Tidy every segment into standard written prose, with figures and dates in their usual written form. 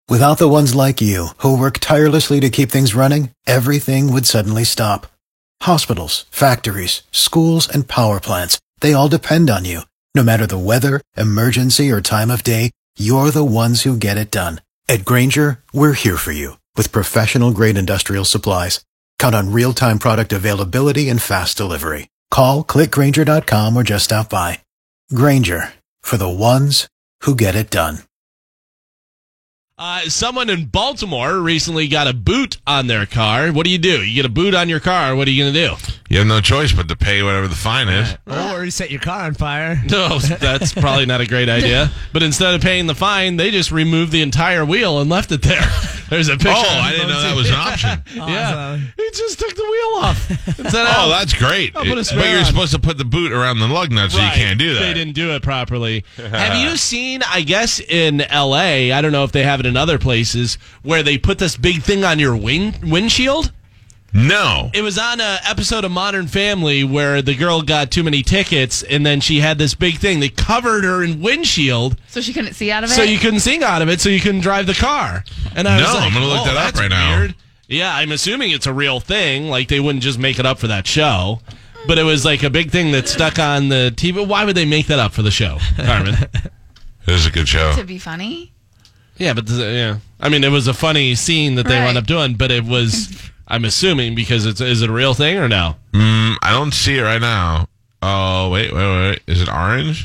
Without the ones like you, who work tirelessly to keep things running, everything would suddenly stop. Hospitals, factories, schools, and power plants, they all depend on you. No matter the weather, emergency, or time of day, you're the ones who get it done. At Grainger, we're here for you with professional-grade industrial supplies. Count on real-time product availability and fast delivery. Call, click Grainger.com, or just stop by. Grainger, for the ones who get it done. Someone in Baltimore recently got a boot on their car. What do? You get a boot on your car. What are you going to do? You have no choice but to pay whatever the fine is. Or you set your car on fire. No, that's probably not a great idea. But instead of paying the fine, they just removed the entire wheel and left it there. There's a picture. Oh, I didn't know that was an option. Yeah, he just took the wheel off. Oh, that's great. I'll put a spare But you're on. supposed to put the boot around the lug nut, so you can't do that. They didn't do it properly. Have you seen, I guess, in L.A., I don't know if they have it in other places, where they put this big thing on your windshield? No. It was on an episode of Modern Family where the girl got too many tickets, and then she had this big thing. They covered her in windshield. So she couldn't see out of it? So you couldn't see out of it, so you couldn't drive the car. And I was like, I'm going to look that up right weird. now. Yeah, I'm assuming it's a real thing. Like, they wouldn't just make it up for that show. But it was like a big thing that stuck on the TV. Why would they make that up for the show, Carmen? It was a good show. To be funny? Yeah, but yeah. I mean, it was a funny scene that they wound up doing, but it was... I'm assuming because is it a real thing or no? I don't see it right now. Oh, wait. Is it orange?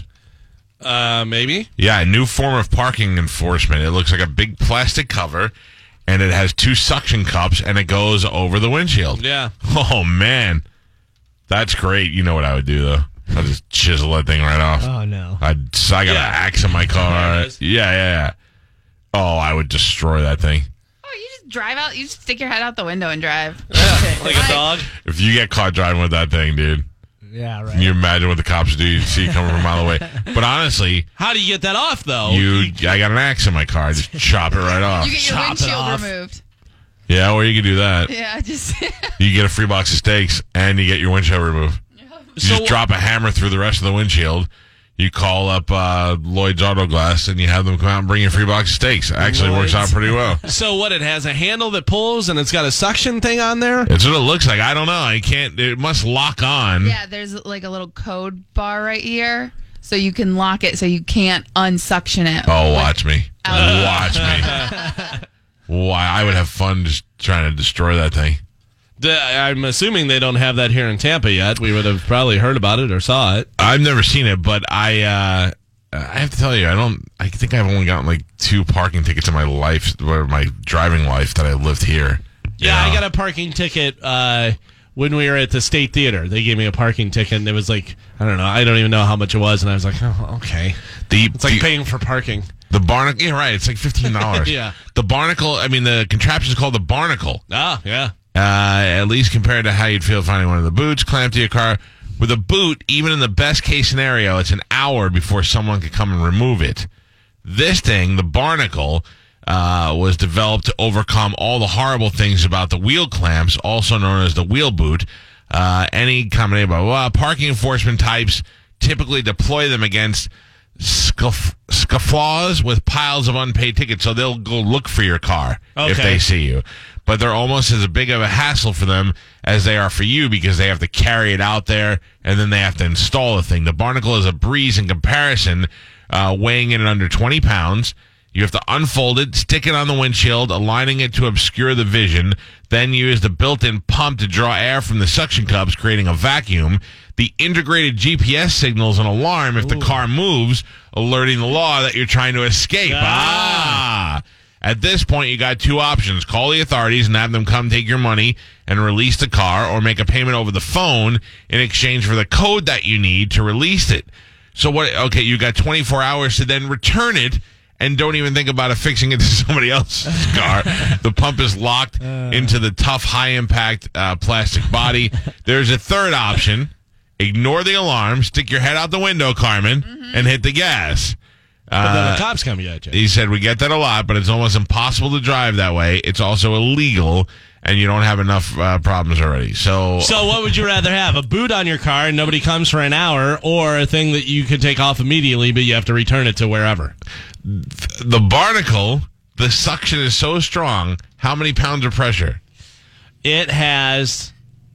Maybe. Yeah, a new form of parking enforcement. It looks like a big plastic cover, and it has 2 suction cups, and it goes over the windshield. Yeah. Oh, man. That's great. You know what I would do, though? I'd just chisel that thing right off. Oh, no. I got an axe in my car. Yeah. Oh, I would destroy that thing. Drive out, you just stick your head out the window and drive. Yeah, like a dog. If you get caught driving with that thing, dude. Yeah, right. Can you imagine what the cops do? You see you coming from a mile away. But honestly, how do you get that off, though? I got an axe in my car. Just chop it right off. You get your windshield removed. Yeah, or you can do that. Yeah, just... You get a free box of steaks, and you get your windshield removed. You just drop a hammer through the rest of the windshield. You call up Lloyd's Auto Glass, and you have them come out and bring you a free box of steaks. It actually works out pretty well. So what, it has a handle that pulls, and it's got a suction thing on there? It's what it looks like. I don't know. It must lock on. Yeah, there's like a little code bar right here, so you can lock it so you can't unsuction it. Oh, watch me. Watch me. Why? I would have fun just trying to destroy that thing. I'm assuming they don't have that here in Tampa yet. We would have probably heard about it or saw it. I've never seen it, but I have to tell you, I think I've only gotten like 2 parking tickets in my life, or my driving life, that I lived here. Yeah, I got a parking ticket when we were at the State Theater. They gave me a parking ticket, and it was like, I don't know, I don't even know how much it was, and I was like, oh, okay. It's like paying for parking. The Barnacle, yeah, right, it's like $15. Yeah. The Barnacle, the contraption is called the Barnacle. Ah, yeah. At least compared to how you'd feel finding one of the boots clamped to your car. With a boot, even in the best case scenario, it's an hour before someone could come and remove it. This thing, the Barnacle, was developed to overcome all the horrible things about the wheel clamps, also known as the wheel boot. Any combination of parking enforcement types typically deploy them against scufflaws with piles of unpaid tickets, so they'll go look for your car if they see you. But they're almost as big of a hassle for them as they are for you, because they have to carry it out there and then they have to install the thing. The Barnacle is a breeze in comparison, weighing in at under 20 pounds. You have to unfold it, stick it on the windshield, aligning it to obscure the vision, then use the built-in pump to draw air from the suction cups, creating a vacuum. The integrated GPS signals an alarm if the car moves, alerting the law that you're trying to escape. At this point, you got 2 options. Call the authorities and have them come take your money and release the car, or make a payment over the phone in exchange for the code that you need to release it. So you got 24 hours to then return it, and don't even think about affixing it to somebody else's car. The pump is locked into the tough, high-impact plastic body. There's a third option. Ignore the alarm, stick your head out the window, Carmen, and hit the gas. But then the cops come at you. He said, we get that a lot, but it's almost impossible to drive that way. It's also illegal, and you don't have enough problems already. So what would you rather have? A boot on your car and nobody comes for an hour, or a thing that you could take off immediately, but you have to return it to wherever? The Barnacle the suction is so strong. How many pounds of pressure? It has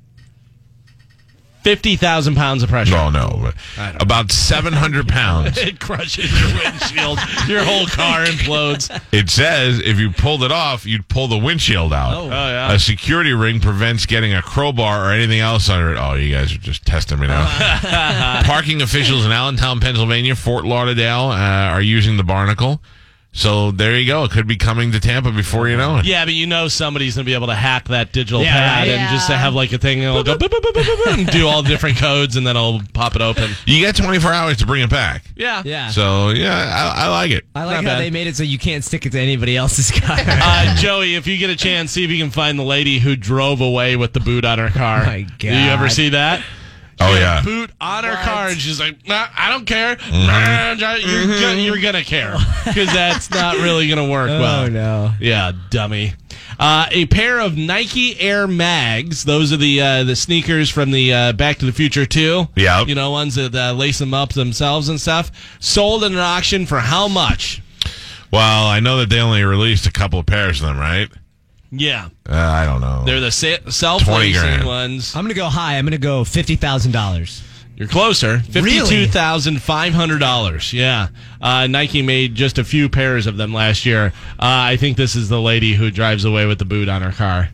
50,000 pounds of pressure. Oh, no. About 700 pounds. It crushes your windshield. Your whole car implodes. It says if you pulled it off, you'd pull the windshield out. Oh, yeah. A security ring prevents getting a crowbar or anything else under it. Oh, you guys are just testing me now. Parking officials in Allentown, Pennsylvania, Fort Lauderdale are using the Barnacle. So there you go. It could be coming to Tampa before you know it. Yeah, but somebody's going to be able to hack that digital Yeah, pad right. and just to have like a thing, it'll go boop, boop, boop, boop, boop, boop, and do all the different codes, and then it'll pop it open. You get 24 hours to bring it back. Yeah. Yeah. So, yeah, I like it. I like Not how bad. they made it so you can't stick it to anybody else's car. Joey, if you get a chance, see if you can find the lady who drove away with the boot on her car. Oh, my Do you ever God. see that? Oh, She had yeah. a boot on her car, and she's like, nah, I don't care. Mm-hmm. You're going to care, because that's not really going to work well. Oh, no. Yeah, dummy. A pair of Nike Air Mags. Those are the sneakers from the Back to the Future 2. Yep. You know, ones that lace them up themselves and stuff. Sold in an auction for how much? Well, I know that they only released a couple of pairs of them, right? Yeah. I don't know. They're the 20 self-lacing grand. ones. I'm going to go high. I'm going to go $50,000. You're closer. Really? $52,500. Yeah. Nike made just a few pairs of them last year. I think this is the lady who drives away with the boot on her car.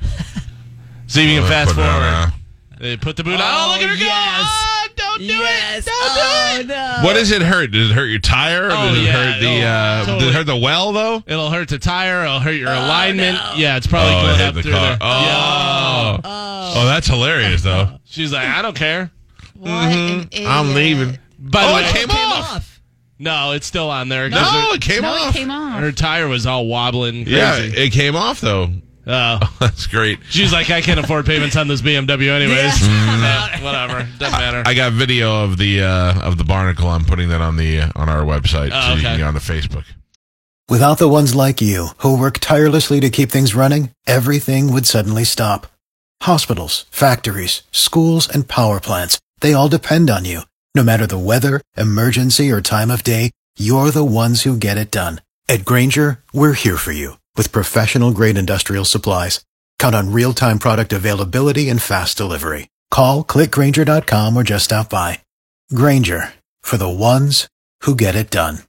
See if you can fast Put it on, forward. They put the boot on. Oh, look at her go. yes. Oh, don't do Yes. it. Don't do it. no. What does it hurt? Does it hurt your tire? Or Oh, does it yeah. hurt the Oh, totally. does it hurt the well though? It'll hurt the tire. It'll hurt your alignment. no. Yeah, it's probably it going hit up the through car. there. Oh. Yeah. Oh, that's hilarious though. She's like, I don't care. What an idiot. I'm leaving. By the Oh, way, it came off. No, it's still on there. No, it came No, off. it came off. Her tire was all wobbling. Crazy. Yeah, it came off though. Oh. That's great. She's like, I can't afford payments on this BMW anyways. Whatever. Doesn't matter. I got video of the Barnacle. I'm putting that on our website, Oh, so you can okay. get on the Facebook. Without the ones like you, who work tirelessly to keep things running, everything would suddenly stop. Hospitals, factories, schools, and power plants, they all depend on you. No matter the weather, emergency, or time of day, you're the ones who get it done. At Grainger, we're here for you with professional-grade industrial supplies. Count on real-time product availability and fast delivery. Call, click Grainger.com, or just stop by. Grainger, for the ones who get it done.